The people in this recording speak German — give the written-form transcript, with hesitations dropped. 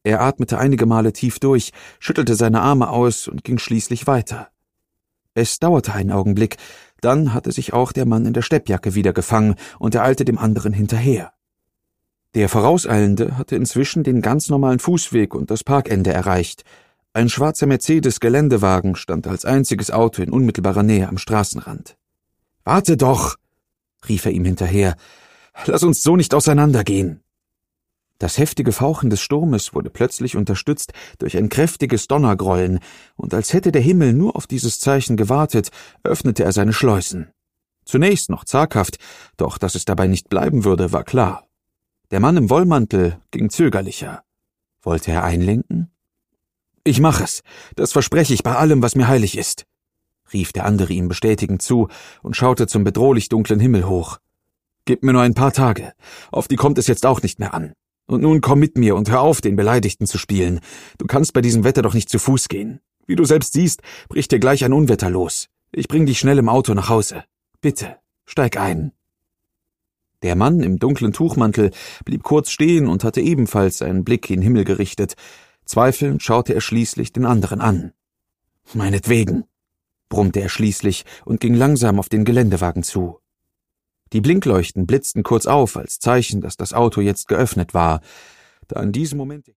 Er atmete einige Male tief durch, schüttelte seine Arme aus und ging schließlich weiter. Es dauerte einen Augenblick, dann hatte sich auch der Mann in der Steppjacke wieder gefangen und er eilte dem anderen hinterher. Der Vorauseilende hatte inzwischen den ganz normalen Fußweg und das Parkende erreicht. Ein schwarzer Mercedes-Geländewagen stand als einziges Auto in unmittelbarer Nähe am Straßenrand. »Warte doch«, rief er ihm hinterher, »lass uns so nicht auseinandergehen.« Das heftige Fauchen des Sturmes wurde plötzlich unterstützt durch ein kräftiges Donnergrollen, und als hätte der Himmel nur auf dieses Zeichen gewartet, öffnete er seine Schleusen. Zunächst noch zaghaft, doch dass es dabei nicht bleiben würde, war klar. Der Mann im Wollmantel ging zögerlicher. Wollte er einlenken? »Ich mach es, das verspreche ich bei allem, was mir heilig ist«, rief der andere ihm bestätigend zu und schaute zum bedrohlich dunklen Himmel hoch. »Gib mir nur ein paar Tage, auf die kommt es jetzt auch nicht mehr an. Und nun komm mit mir und hör auf, den Beleidigten zu spielen. Du kannst bei diesem Wetter doch nicht zu Fuß gehen. Wie du selbst siehst, bricht dir gleich ein Unwetter los. Ich bring dich schnell im Auto nach Hause. Bitte, steig ein.« Der Mann im dunklen Tuchmantel blieb kurz stehen und hatte ebenfalls seinen Blick in den Himmel gerichtet. Zweifelnd schaute er schließlich den anderen an. »Meinetwegen«, brummte er schließlich und ging langsam auf den Geländewagen zu. Die Blinkleuchten blitzten kurz auf als Zeichen, dass das Auto jetzt geöffnet war. Da in diesem Moment